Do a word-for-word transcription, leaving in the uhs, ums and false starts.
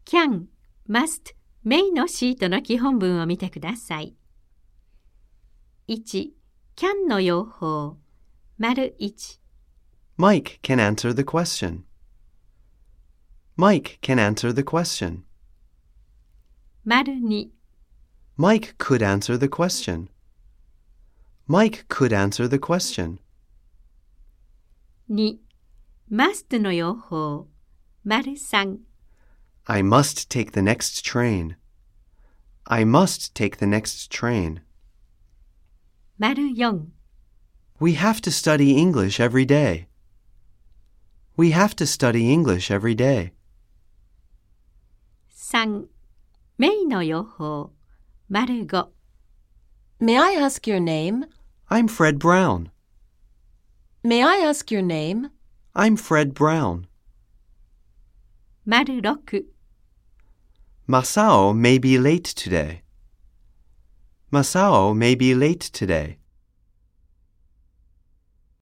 can, must, may のシートの基本文を見てください。いち. can の用法。丸いち。 Mike can answer the question. Mike can answer the question. 丸に。 Mike could answer the question. Mike could answer the question. に. must の用法。丸さん。 I must take the next train. I must take the next train. 丸よん. We have to study English every day. We have to study English every day. さん. may の用法。丸ご. May I ask your name? I'm Fred Brown. May I ask your name? I'm Fred Brown. 丸ろく. Masao may be late today. Masao may be late today.